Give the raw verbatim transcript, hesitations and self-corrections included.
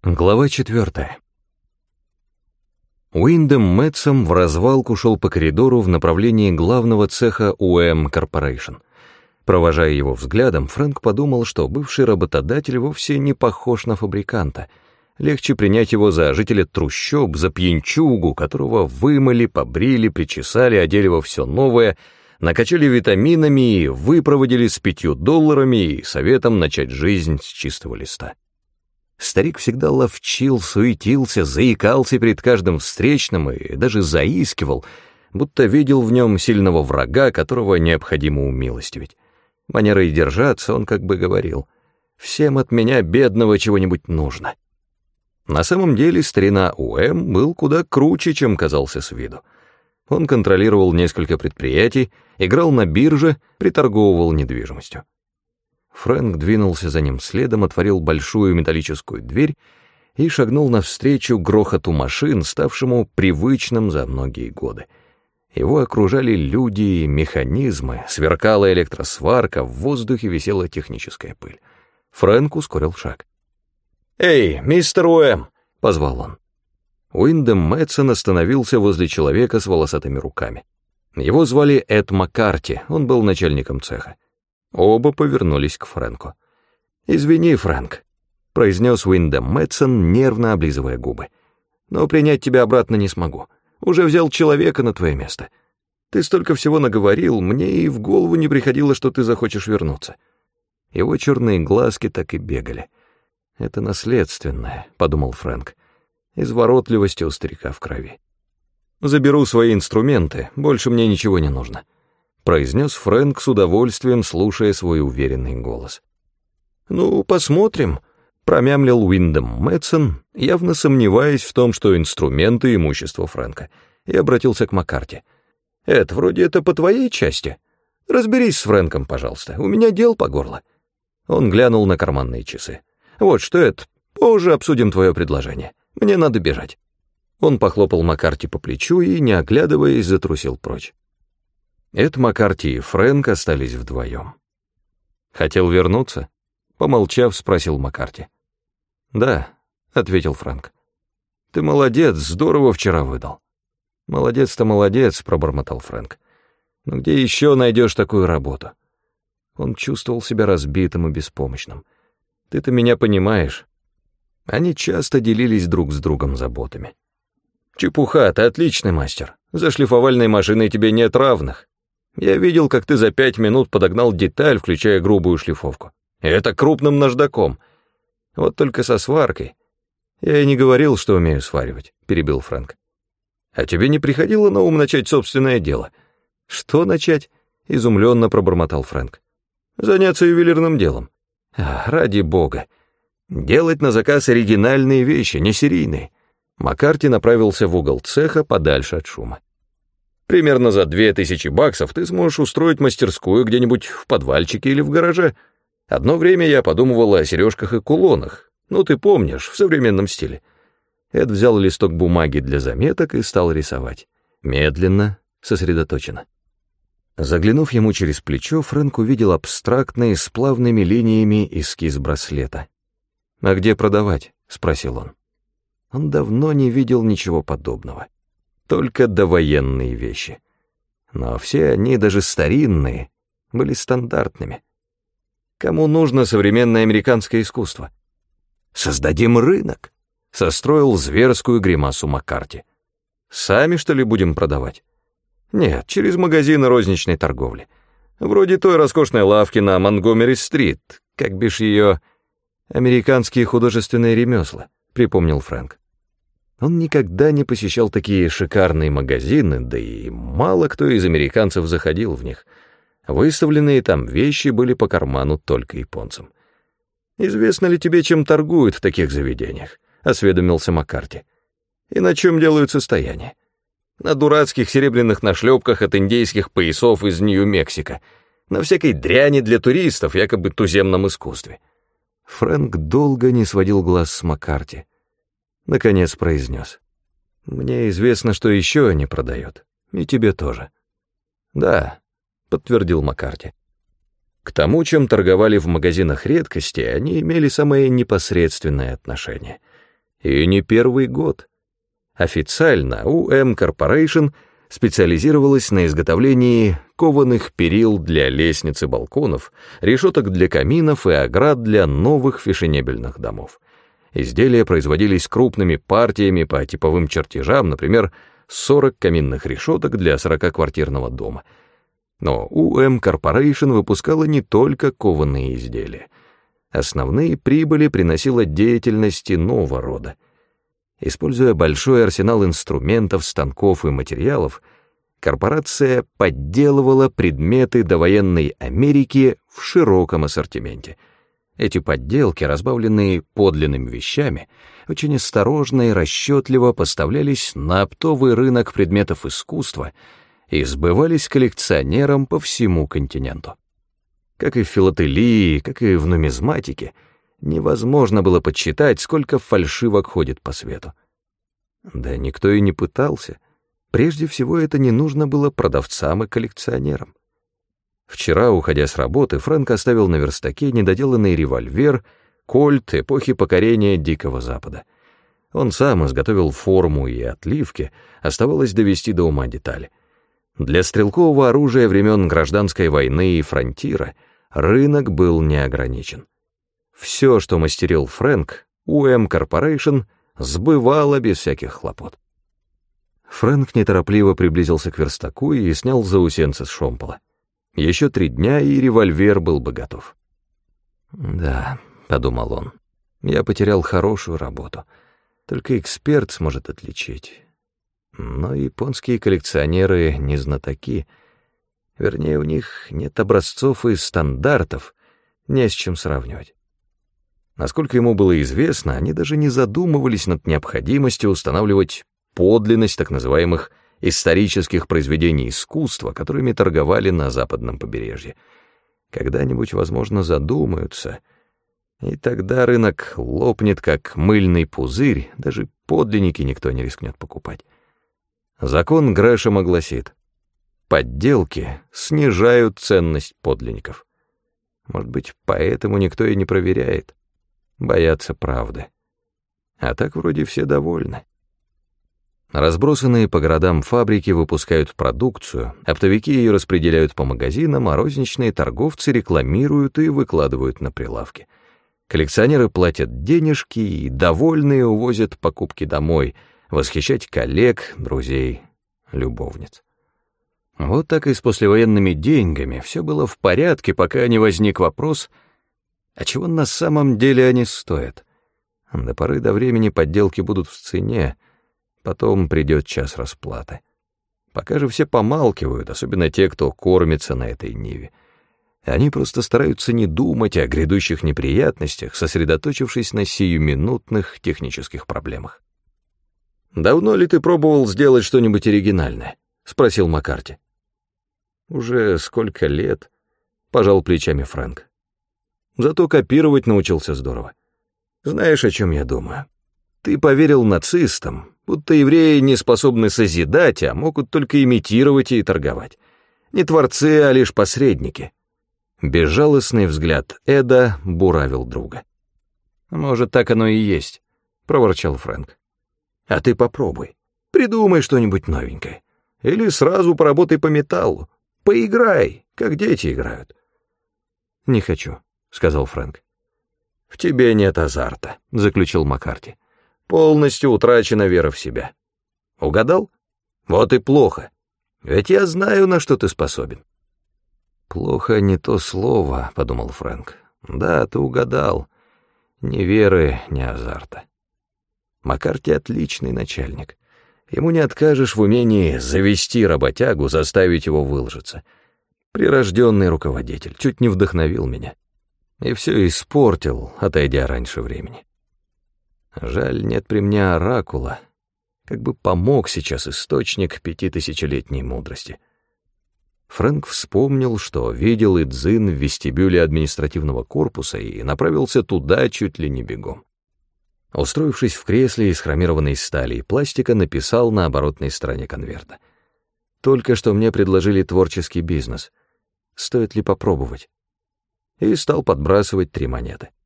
Глава четвертая. Уиндем Мэтсом вразвалку шел по коридору в направлении главного цеха У Эм Corporation. Провожая его взглядом, Фрэнк подумал, что бывший работодатель вовсе не похож на фабриканта. Легче принять его за жителя трущоб, за пьянчугу, которого вымыли, побрили, причесали, одели во все новое, накачали витаминами и выпроводили с пятью долларами и советом начать жизнь с чистого листа. Старик всегда ловчил, суетился, заикался перед каждым встречным и даже заискивал, будто видел в нем сильного врага, которого необходимо умилостивить. Манерой держаться он как бы говорил: «Всем от меня, бедного, чего-нибудь нужно». На самом деле старина У Эм был куда круче, чем казался с виду. Он контролировал несколько предприятий, играл на бирже, приторговывал недвижимостью. Фрэнк двинулся за ним следом, отворил большую металлическую дверь и шагнул навстречу грохоту машин, ставшему привычным за многие годы. Его окружали люди и механизмы, сверкала электросварка, в воздухе висела техническая пыль. Фрэнк ускорил шаг. «Эй, мистер У Эм!» — позвал он. Уиндем Мэтсон остановился возле человека с волосатыми руками. Его звали Эд Маккарти, он был начальником цеха. Оба повернулись к Фрэнку. «Извини, Фрэнк», — произнес Уиндем Мэтсон, нервно облизывая губы. «Но принять тебя обратно не смогу. Уже взял человека на твое место. Ты столько всего наговорил, мне и в голову не приходило, что ты захочешь вернуться». Его черные глазки так и бегали. «Это наследственное», — подумал Фрэнк. «Изворотливости у старика в крови». «Заберу свои инструменты, больше мне ничего не нужно», — произнес Фрэнк с удовольствием, слушая свой уверенный голос. «Ну, посмотрим», — промямлил Уиндем Мэтсон, явно сомневаясь в том, что инструменты — имущество Фрэнка, и обратился к Маккарти. «Эд, вроде это по твоей части. Разберись с Фрэнком, пожалуйста, у меня дел по горло». Он глянул на карманные часы. «Вот что, Эд, позже обсудим твое предложение. Мне надо бежать». Он похлопал Маккарти по плечу и, не оглядываясь, затрусил прочь. Эд Маккарти и Фрэнк остались вдвоем. «Хотел вернуться?» — помолчав, спросил Маккарти. «Да», — ответил Фрэнк. «Ты молодец, здорово вчера выдал». «Молодец-то молодец», — пробормотал Фрэнк. «Но где еще найдешь такую работу?» Он чувствовал себя разбитым и беспомощным. «Ты-то меня понимаешь». Они часто делились друг с другом заботами. «Чепуха, ты отличный мастер. За шлифовальной машиной тебе нет равных. Я видел, как ты за пять минут подогнал деталь, включая грубую шлифовку. И это крупным наждаком. Вот только со сваркой. Я и не говорил, что умею сваривать», — перебил Фрэнк. «А тебе не приходило на ум начать собственное дело?» «Что начать?» — изумленно пробормотал Фрэнк. «Заняться ювелирным делом. А, ради бога. Делать на заказ оригинальные вещи, не серийные». Маккарти направился в угол цеха подальше от шума. «Примерно за две тысячи баксов ты сможешь устроить мастерскую где-нибудь в подвальчике или в гараже. Одно время я подумывал о сережках и кулонах. Ну, ты помнишь, в современном стиле». Эд взял листок бумаги для заметок и стал рисовать. Медленно, сосредоточенно. Заглянув ему через плечо, Фрэнк увидел абстрактный, с плавными линиями эскиз браслета. «А где продавать?» — спросил он. Он давно не видел ничего подобного. Только довоенные вещи. Но все они, даже старинные, были стандартными. Кому нужно современное американское искусство? «Создадим рынок», — состроил зверскую гримасу Маккарти. «Сами, что ли, будем продавать?» «Нет, через магазины розничной торговли. Вроде той роскошной лавки на Монгомери-стрит, как бишь ее... «Американские художественные ремесла», — припомнил Фрэнк. Он никогда не посещал такие шикарные магазины, да и мало кто из американцев заходил в них. Выставленные там вещи были по карману только японцам. «Известно ли тебе, чем торгуют в таких заведениях?» — осведомился Маккарти. «И на чем делают состояние?» «На дурацких серебряных нашлепках от индейских поясов из Нью-Мексико, на всякой дряни для туристов, якобы туземном искусстве». Фрэнк долго не сводил глаз с Маккарти. Наконец произнес: «Мне известно, что еще они продают, и тебе тоже». «Да», — подтвердил Маккарти. К тому, чем торговали в магазинах редкости, они имели самое непосредственное отношение. И не первый год. Официально у эм Corporation специализировалась на изготовлении кованых перил для лестниц и балконов, решеток для каминов и оград для новых фешенебельных домов. Изделия производились крупными партиями по типовым чертежам, например, сорок каминных решеток для сорокаквартирного дома. Но у эм Corporation выпускала не только кованые изделия. Основные прибыли приносила деятельность иного рода. Используя большой арсенал инструментов, станков и материалов, корпорация подделывала предметы довоенной Америки в широком ассортименте. Эти подделки, разбавленные подлинными вещами, очень осторожно и расчетливо поставлялись на оптовый рынок предметов искусства и сбывались коллекционерам по всему континенту. Как и в филателии, как и в нумизматике, невозможно было подсчитать, сколько фальшивок ходит по свету. Да никто и не пытался. Прежде всего, это не нужно было продавцам и коллекционерам. Вчера, уходя с работы, Фрэнк оставил на верстаке недоделанный револьвер «Кольт» эпохи покорения Дикого Запада. Он сам изготовил форму и отливки, оставалось довести до ума детали. Для стрелкового оружия времен Гражданской войны и фронтира рынок был не ограничен. Все, что мастерил Фрэнк, у эм Corporation сбывало без всяких хлопот. Фрэнк неторопливо приблизился к верстаку и снял заусенцы с шомпола. Еще три дня, и револьвер был бы готов. «Да», — подумал он, — «я потерял хорошую работу. Только эксперт сможет отличить. Но японские коллекционеры не знатоки. Вернее, у них нет образцов и стандартов, не с чем сравнивать». Насколько ему было известно, они даже не задумывались над необходимостью устанавливать подлинность так называемых исторических произведений искусства, которыми торговали на западном побережье. Когда-нибудь, возможно, задумаются, и тогда рынок лопнет, как мыльный пузырь, даже подлинники никто не рискнет покупать. Закон Грэшема гласит: подделки снижают ценность подлинников. Может быть, поэтому никто и не проверяет. Боятся правды. А так вроде все довольны. Разбросанные по городам фабрики выпускают продукцию, оптовики ее распределяют по магазинам, а розничные торговцы рекламируют и выкладывают на прилавки. Коллекционеры платят денежки и, довольные, увозят покупки домой, восхищать коллег, друзей, любовниц. Вот так и с послевоенными деньгами все было в порядке, пока не возник вопрос, а чего на самом деле они стоят. До поры до времени подделки будут в цене, потом придет час расплаты. Пока же все помалкивают, особенно те, кто кормится на этой ниве. Они просто стараются не думать о грядущих неприятностях, сосредоточившись на сиюминутных технических проблемах. «Давно ли ты пробовал сделать что-нибудь оригинальное?» — спросил Маккарти. «Уже сколько лет?» — пожал плечами Фрэнк. «Зато копировать научился здорово. Знаешь, о чем я думаю? Ты поверил нацистам, будто евреи не способны созидать, а могут только имитировать и торговать. Не творцы, а лишь посредники». Безжалостный взгляд Эда буравил друга. «Может, так оно и есть», — проворчал Фрэнк. «А ты попробуй. Придумай что-нибудь новенькое. Или сразу поработай по металлу. Поиграй, как дети играют». «Не хочу», — сказал Фрэнк. «В тебе нет азарта», — заключил Маккарти. «Полностью утрачена вера в себя. Угадал? Вот и плохо. Ведь я знаю, на что ты способен». «Плохо не то слово», — подумал Фрэнк. «Да, ты угадал. Ни веры, ни азарта». Маккарти отличный начальник. Ему не откажешь в умении завести работягу, заставить его выложиться. Прирожденный руководитель, чуть не вдохновил меня. И все испортил, отойдя раньше времени. Жаль, нет при мне оракула. Как бы помог сейчас источник пятитысячелетней мудрости. Фрэнк вспомнил, что видел Идзин в вестибюле административного корпуса и направился туда чуть ли не бегом. Устроившись в кресле из хромированной стали и пластика, написал на оборотной стороне конверта: «Только что мне предложили творческий бизнес. Стоит ли попробовать?» И стал подбрасывать три монеты.